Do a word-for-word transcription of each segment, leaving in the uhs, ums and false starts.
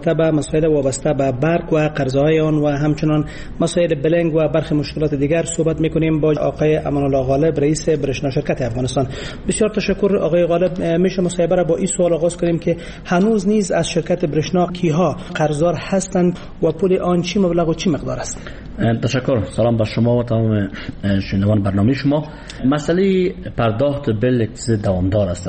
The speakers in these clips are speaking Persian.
رابطه به مسائل وابسته به برق و قرضهای آن و همچنان مسائل بلنگ و برخی مشکلات دیگر صحبت میکنیم با آقای امان الله غالب، رئیس برشنا شرکت افغانستان. بسیار تشکر آقای غالب. میشه مصاحبه را با این سوال آغاز کنیم که هنوز نیز از شرکت برشنا کیها قرضدار هستند و پول آن چی مبلغ و چی مقدار است؟ تشکر. سلام بر شما و تمام شنوندگان برنامه شما. مسئله پرداخت بل دوامدار است.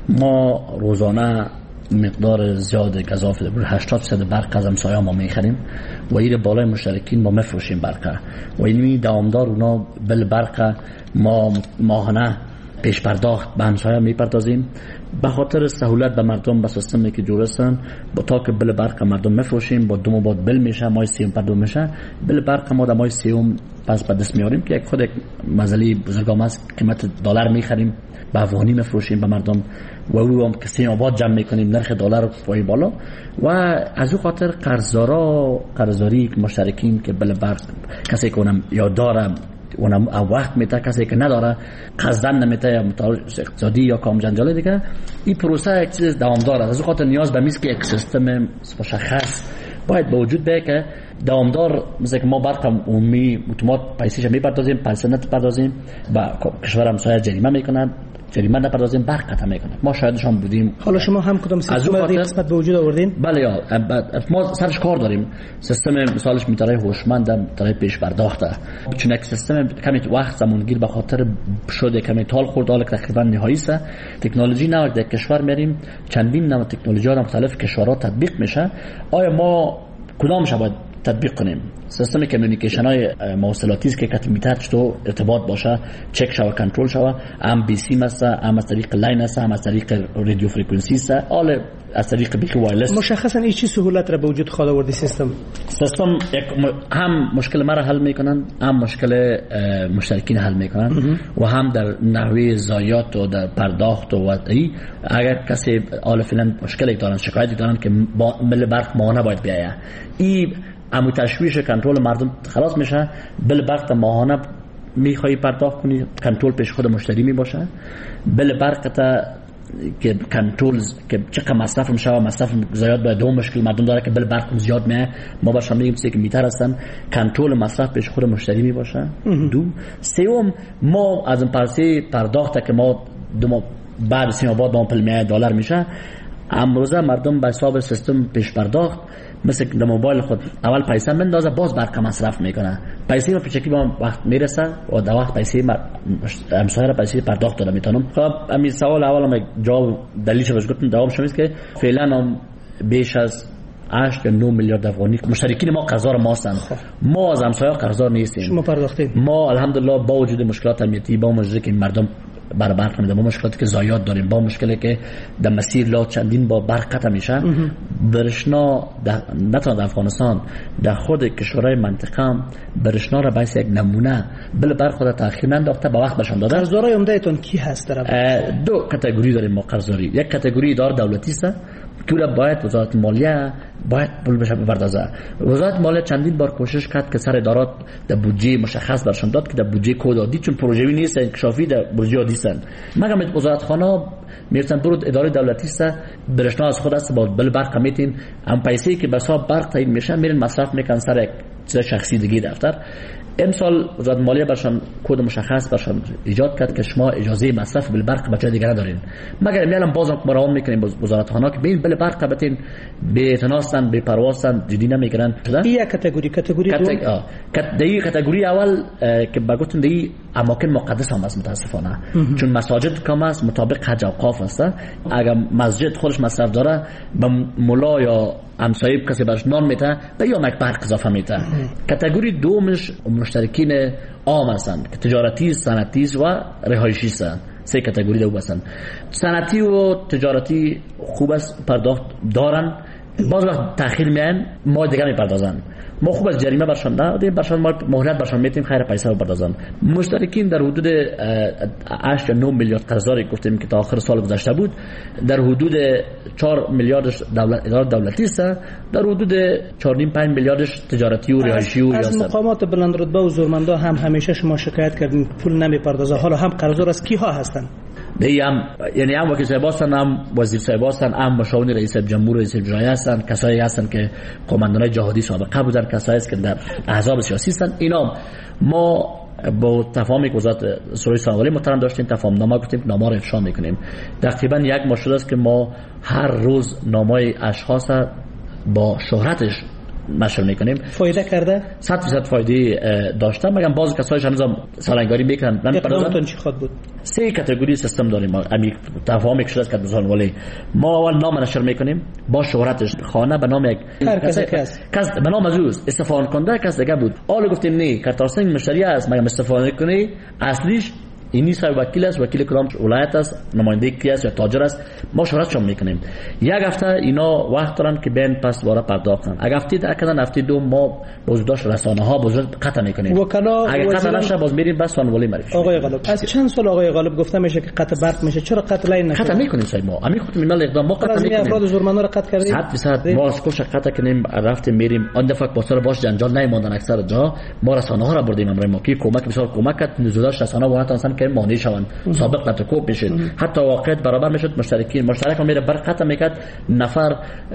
ما روزانه مقدار زیاد گزاف هشتاد درصد برق از همسایه‌ها ما میخریم و این بالای مشترکین ما میفروشیم برق و این دوامدار اونا بل برق ما ماهانه پیش پرداخت به همسایه میپردازیم به خاطر سهولت به مردم به سیستمی که جور هستن با تا که بل برق مردم میفروشیم با دو ماه بعد بل میشه ماه سیوم پرداخت میشه بل برق ما در ماه سیوم پس به دست میاریم که یک خود یک مزلی بزرگام است قیمت دلار میخریم به افغانی میفروشیم به مردم و او هم که سیم آباد جمع میکنیم نرخ دلار پای بالا و از او خاطر قرضدارا قرضداری مشترکین که بل برق کسی که اونم یا داره اونم وقت میته کسی که نداره قصدن نمیته یا متعارض اقتصادی یا کام جنجالی دیگه این پروسه یک چیز دوامدار است. از خاطر نیاز به میز که یک سیستم مشخص باید به وجود بیاید که دوامدار مثل که ما برق عمومی اتومات پیسیش میپردازیم پیسه نپردازیم با کشور همسایه جریمه میکنن جریمه نپردازیم برق قطع میکنن. ما شاهدشان بودیم. حالا شما هم کدام سیستم دیگه قسمت به وجود آوردین؟ بله یا ما سرش کار داریم. سیستم مثالش میتونه هوشمند میتونه پیش پرداخته چون یک سیستم کمی وقت زمانگیر به خاطر شده کمی تال خورد حالا تقریبا نهایی است. تکنولوژی نه در کشور میریم چندین نوع تکنولوژی ها مختلف کشورها تطبیق میشه. آیا ما کدامش باید تطبیق کنیم؟ سیستم کمیونیکیشن های مواصلاتی است که کت میتر چطور ارتباط باشه چک شوه کنترل شوه هم بی سی است هم از طریق لاین است هم از طریق رادیو فرکانسی است حال از طریق بیخی وایرلس. مشخصا این چی سهولت را به وجود خواهد آورد سیستم؟ سیستم هم مشکل مرا حل میکنن هم مشکل مشترکین حل میکنن و هم در نحوه ضایعات و در پرداخت و ای اگر کسی حال فعلا مشکلی دارن شکایتی دارن که مل برق ماهانه باید بیایه این امو تشویش کنترل مردم خلاص میشه. بل برق ماهانه میخوایی پرداخت کنی کنترل پیش خود مشتری می باشه. بل برق تا که کنترل که چقدر مصرف میشه و مصرف زیاد باید دو مشکل مردم داره که بل برق زیاد میه ما باشه میگیم چیزی که میتر هستن کنترل مصرف پیش خود مشتری می باشه. دو سوم ما از این پرسی پرداخت که ما دو ما بعد سیم آباد با پل دلار میشه امروزه مردم به حساب سیستم پیش پرداخت مثل در موبایل خود اول پیسه بندازه باز برق مصرف میکنه پیسه ما پیشکی با وقت میرسه و در وقت پیسه همسایه را پیسه پرداخت داده میتونم. خب همین سوال اول هم جواب دلیلش بهش گفتم دوام شمیست که فعلا هم بیش از هشت یا نه میلیارد افغانی مشترکین ما قرضدار ما هستند. ما از همسایه قرضدار نیستیم. شما پرداختید؟ ما الحمدلله با وجود مشکلات امنیتی با وجود که مردم بر برق نمیده با مشکلاتی که زایات داریم با مشکلی که در مسیر لا چندین با برق قطع میشه برشنا نه تنها در افغانستان در خود کشورهای منطقه برشنا را باید یک نمونه بل برق خود تأخیر ننداخته به وقت بشان داده. قرضدارای عمدهتون کی هست در افغانستان؟ دو کاتگوری داریم ما قرضداری. یک کاتگوری اداره دولتی است که باید وزارت مالیه باید پول بشه بپردازه. وزارت مالیه چندین بار کوشش کرد که سر ادارات در بودجه مشخص برشان داد که در بودجه کد عادی چون پروژه‌ای نیست انکشافی در بودجه عادی است مگر وزارت خانه میرسن برود اداره دولتی است برشنا از خود است با بل برق میتین هم پیسه‌ای که به حساب برق تعیین میشه میرن مصرف میکنن سر یک چیز شخصی دیگه دفتر. امسال وزارت مالیه برشان کد مشخص برشان ایجاد کرد که شما اجازه مصرف بل برق بچه دیگه ندارین مگر میالم بازم مراقبه میکنیم وزارت خانه که بین بل برق بتین به اعتناستن به پروازن جدی نمیگیرن. این کاتگوری کاتگوری دوم دی کاتگوری اول که بگوتن دی اماکن مقدس هم است متاسفانه چون مساجد کم است مطابق حج اوقاف است. اگر مسجد خودش مصرف داره به مولا یا همسایه کسی برش نان میته به یا یک برق اضافه میته. کاتگوری دومش مشترکین عام هستند که تجارتی صنعتی و رهایشی هستند. سه کاتگوری دو هستند. صنعتی و تجارتی خوب است پرداخت دارن باز وقت تأخیر میان ما دیگه میپردازن ما خوب از جریمه برشان ندادیم برشان ما مهلت برشان میتیم خیر پیسه بپردازن. مشترکین در حدود هشت یا نه میلیارد قرضداری گفتیم که تا آخر سال گذشته بود در حدود چهار میلیاردش دولت اداره دولتی است در حدود چهار و نیم پنج میلیاردش تجارتی و رهایشی و از مقامات بلند رتبه و زورمندا هم همیشه شما شکایت کردین پول نمیپردازه حالا هم قرضدار از کیها هستن؟ دیگه هم یعنی هم وکیل صاحب هستن، هم وزیر صاحب هستن، هم مشاور رئیس جمهور، رئیس جمهوری هستن، کسایی هستن که قماندانای جهادی سابقه بودن، کسایی هستن که در احزاب سیاسی هستن. اینا ما با تفاهمی که وزارت سروش سانوالی محترم داشتیم، تفاهم نامه گفتیم، نامه رو افشا میکنیم. تقریبا یک ماه شده است که ما هر روز نامه اشخاص با شهرتش نشر میکنیم. فایده کرده؟ صد درصد فایده داشته، مگر بعضی کسایش هنوز سالنگاری میکنن. اقدامتون چی خود بود؟ سه کاتگوری سیستم داریم. امی تفاهم یک شده است که سانوالی ما اول نام نشر میکنیم با شهرتش، خانه به نام یک هر کس کس کس به نام ازوز استفاده کننده کس دیگه بود. حالا گفتیم نه که تاسنگ مشتری است، مگر استفاده کنی اصلیش اینی صاحب وکیل است، وکیل کدام ولایت است، نماینده کی است یا تاجر است، ما شهرتشون میکنیم. یک هفته اینا وقت دارن که بین پس دوباره پرداخت کنن. اگه هفته دکدن هفته دو ما بازداشت رسانه ها بازداشت قطع میکنیم. وکلا اگه قطع نشه باز میریم بس سانوالی معرفی. آقای غالب از چند سال آقای غالب گفته میشه که قطع برق میشه، چرا قطع لین نشه؟ قطع میکنیم صاحب ما. همین خود میمال اقدام ما قطع میکنیم. افراد زورمندان رو قطع کردیم. صد درصد ما از کوشش قطع کنیم، رفتیم میریم آن دفعه با سر باش جنجال نمیموندن اکثر جا. ما رسانه ها را بردیم امروز ما کی کمک بسیار کمک کرد، نزولش رسانه وانت انسان که مانع شوند. سابق نتوکوب میشد، حتی واقعیت برابر میشد. مشترکین مشترک میره بر قطع میکرد، نفر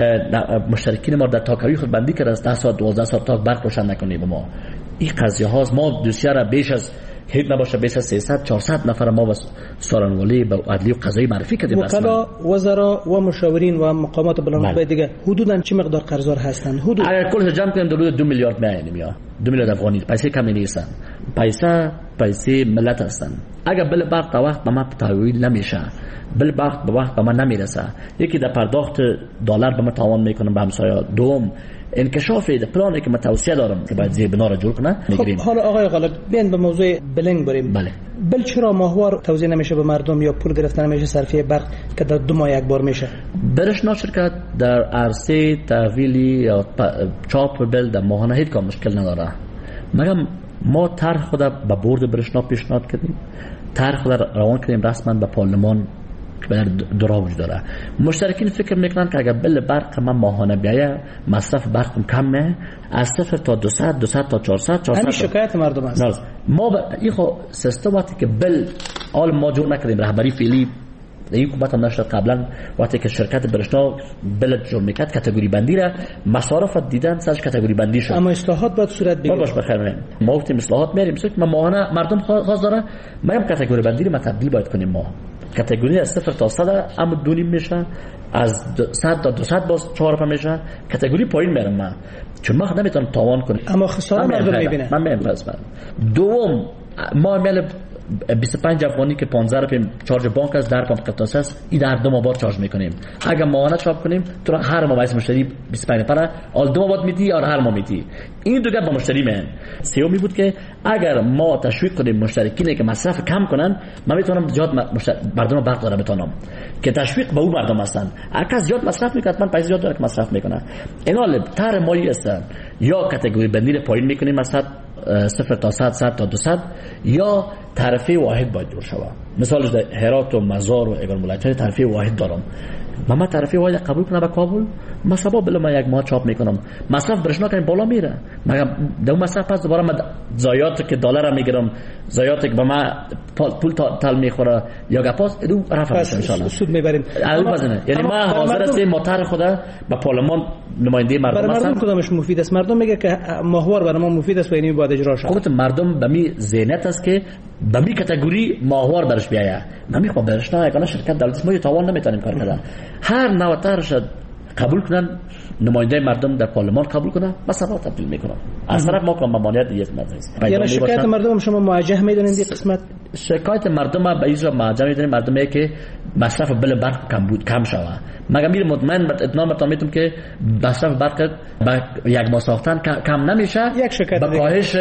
مشترکین ما در تاکاوی خود بندی کرد از ده ساعت دوازده ساعت تا برق روشن نکنی. به ما این قضیه هاست. ما دوسیه را بیش از هیچ نباشه بیش از سیصد چهارصد نفر ما بس سارنوالی به عدلی و قضایی معرفی کردیم. وکلا وزرا و مشاورین و مقامات بلندرتبه دیگه حدودا چه مقدار قرضدار هستن؟ حدود اگر کلش جمع کنیم حدود دو میلیارد میاییم یا دو میلیارد افغانی. پیسه کمی نیستن، پیسه پیسه ملت هستن. اگر بل وقت تا وقت به ما تحویل نمیشه، بل وقت به وقت به ما نمیرسه، یکی در پرداخت دلار به ما تاوان میکنه به همسایه. دوم انکشاف پلانی که من توصیه دارم که باید زیر بنا را جور کنه میگیریم. خب حالا آقای غالب بیان به موضوع بلنگ بریم. بله. بل چرا ماهوار توزیع نمیشه به مردم یا پول گرفتن نمیشه صرفه برق که در دو ماه یک بار میشه؟ برشنا شرکت در عرصه تحویلی یا چاپ بل در ماهانه هیچ کام مشکل نداره. مگم ما طرح خود به بورد برشنا پیشنهاد کردیم، طرح خود روان کردیم رسما به پارلمان که درا وجود داره. مشترکین فکر میکنن که اگر بل برق من ماهانه بیایه مصرف برق کمه، از صفر تا دویست دویست تا چهارصد چهارصد همین شکایت مردم است. ما این خو سیستم وقتی که بل آل ما جور نکردیم، رهبری فعلی این حکومت هم نشد قبلا وقتی که شرکت برشنا بلد جور میکرد کاتگوری بندی را مصارف دیدن سرش کاتگوری بندی شد. اما اصلاحات باید صورت بگیره. باش بخیر ما گفتیم اصلاحات میریم سوک ما ماهانه مردم خواست داره، میگم کاتگوری بندی رو ما تبدیل باید کنیم. ما کاتگوری از صفر تا صد اما دونیم میشه، از صد تا دویست باز چهار میشه، کاتگوری پایین میرم من چون ما نمیتونم تاوان کنم. اما خسارت مردم میبینه. من میگم بس من دوم ما میل بیست و پنج افغانی که پانزده روپیه چارج بانک است در پمپ قطاس است، این در دو ماه بعد چارج میکنیم. اگر ماهانه چاپ کنیم تو هر ماه واسه مشتری بیست و پنج نفره آل دو ماه بعد میدی یا هر ماه میدی. این دو گپ با مشتری من سیومی بود که اگر ما تشویق کنیم مشترکین که مصرف کم کنن، من میتونم زیاد مردم برق داره بتونم که تشویق به اون مردم هستن. اگر زیاد مصرف میکنه من پیسه زیاد داره که مصرف میکنه. اینا تر مایی هستن یا کاتگوری بندی پایین میکنیم مثلا صفر تا صد صد تا دویست یا تعرفه واحد باید جور شود. مثال در هرات و مزار و اگر ملت تعرفه واحد دارم، من تعرفه واحد قبول کنم به کابل مثلا بلا من یک ماه چاپ میکنم مصرف برشنا کنیم بالا میره، مگه دو مصرف پس دوباره من زایات که دلار میگیرم زایات که به من پول تل میخوره یا گپاس دو رفع میشه ان شاء الله سود میبریم. یعنی ما حاضر هستیم مطرح خدا به پارلمان نماینده مردم هستن. مردم کدامش مفید است؟ مردم میگه که ماهوار برای ما مفید است و اینی باید اجرا شه. خودت مردم به می ذهنیت است که به می کاتگوری ماهوار برش بیایه. نمیخوام برش نه یگانه شرکت دولتی ما توان نمیتونیم کار کردن. هر نوع طرحش قبول کنن نماینده مردم در پارلمان قبول کنن مثلا تبدیل میکنن. از طرف ما کام ممانعت دیگه نیست. یعنی شکایت مردم شما مواجه میدونید این قسمت؟ شکایت مردم به اینجا مواجه میدونید مردمی که مصرف بل برق کم بود کم شوه. مگه میره مطمئن بر اطمینان بتون میتونم که مصرف برق با یک ماه ساختن کم نمیشه. یک شکایت با کاهش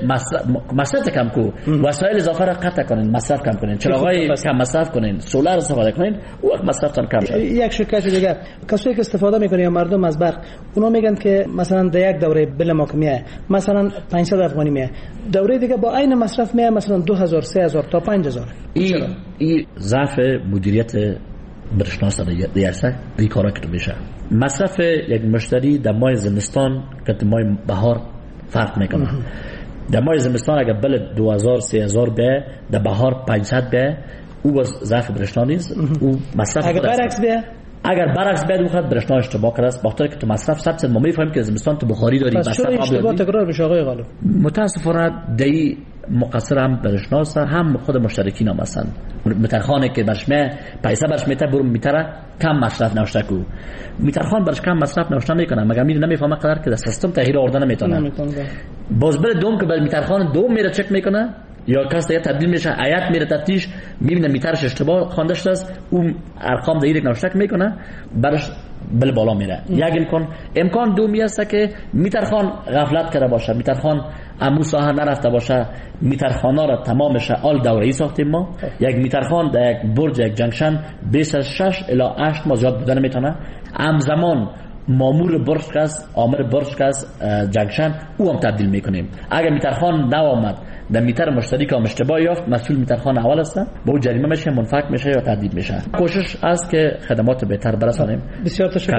مصرف کم کو وسایل اضافه را قطع کنین، مصرف کم کنین، چراغای کم مصرف کنین، سولار استفاده کنین، او وقت مصرفتون کم شه. یک شکایت دیگه کسایی که استفاده میکنن مردم از برق اونا میگن که مثلا در یک دوره بل ما کمیه مثلا پانصد افغانی میه، دوره دیگه با عین مصرف میه مثلا دو هزار سه هزار تا پنج هزار. این این ضعف مدیریت برشناس دیگرسه این کارا که میشه. مصرف یک مشتری در ماه زمستان که در ماه بهار فرق میکنه. در ماه زمستان اگر بل دو هزار سه هزار به در بهار پانصد به او باز ضعف برشنا نیست، او مصرف اگر برعکس بیه اگر برعکس بیاد وقت برشنا اشتباه کرده است، بخاطر که تو مصرف صد ما میفهمیم که زمستان تو بخاری داری، پس چرا اشتباه تکرار بشه آقای غالب؟ متاسفانه دی مقصر هم برشنا است، هم خود مشترکین هم هستند. میترخانه که برش می پیسه برش میته برو میتره کم مصرف نوشته کو، میترخان برش کم مصرف نوشته میکنه مگر میره نمیفهمه قدر که سیستم تغییر آوردن نمیتونه. باز بر دوم که بر میترخان دوم میره چک میکنه یا کس دیگه تبدیل میشه آیت میره تفتیش میبینه میترش اشتباه خوانده شده است، اون ارقام دیگه نوشته میکنه برش بل بالا میره. یک امکان امکان دومی است که میترخان غفلت کرده باشه، میترخان امو ساحه نرفته باشه، میترخانا را تمامش آل دوره‌ای ساختیم ما. یک میترخان در یک برج یک جنکشن بیش از شش الی هشت ماه زیاد بودن میتونه. همزمان مامور برج کس آمر برج کس جنکشن او هم تبدیل میکنیم. اگر میترخان نوامد در میتر مشتری که اشتباه یافت مسئول میترخان اول است، با او جریمه میشه، منفک میشه یا تهدید میشه. کوشش است که خدمات بهتر برسانیم. بسیار تشکر.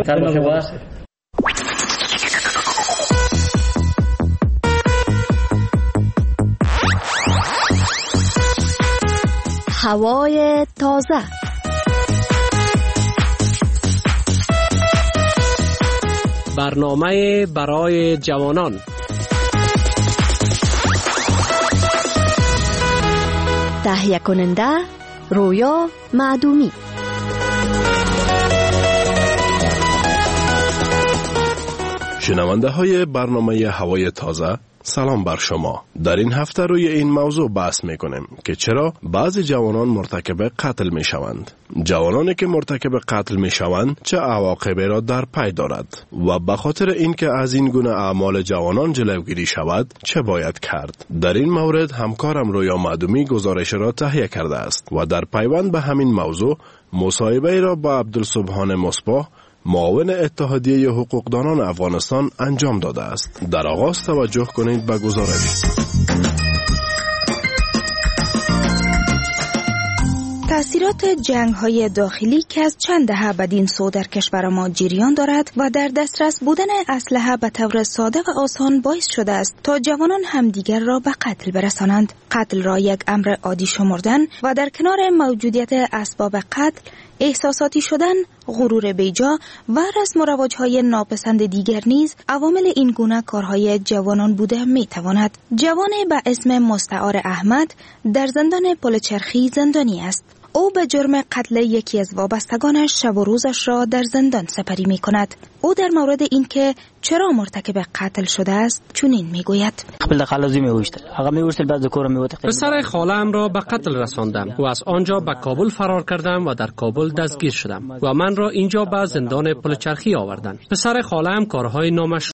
هوای تازه. برنامه برای جوانان. تهیه کننده رویا معدومی. شنونده های برنامه هوای تازه، سلام بر شما. در این هفته روی این موضوع بحث میکنیم که چرا بعضی جوانان مرتکب قتل می شوند. جوانانی که مرتکب قتل می شوند چه عواقبی را در پی دارد و به خاطر اینکه از این گونه اعمال جوانان جلوگیری شود چه باید کرد؟ در این مورد همکارم رویا معدومی گزارش را تهیه کرده است و در پیوند به همین موضوع مصاحبه را با عبدالسبحان مصباح، معاون اتحادیه حقوقدانان افغانستان انجام داده است. در آغاز توجه کنید به گزارش. تأثیرات جنگ‌های داخلی که از چند دهه بدین سو در کشور ما جریان دارد و در دسترس بودن اسلحه به طور ساده و آسان باعث شده است تا جوانان همدیگر را به قتل برسانند. قتل را یک امر عادی شمردن و در کنار موجودیت اسباب قتل، احساساتی شدن، غرور بیجا و رسم و رواج‌های ناپسند دیگر نیز عوامل این گونه کارهای جوانان بوده می‌تواند. جوان به اسم مستعار احمد در زندان پل چرخی زندانی است. او به جرم قتل یکی از وابستگانش شب و روزش را در زندان سپری می کند. او در مورد این که چرا مرتکب قتل شده است چنین می گوید: پسر خاله‌ام را به قتل رساندم و از آنجا به کابل فرار کردم و در کابل دستگیر شدم و من را اینجا به زندان پل چرخی آوردند. پسر خاله‌ام کارهای نامشروع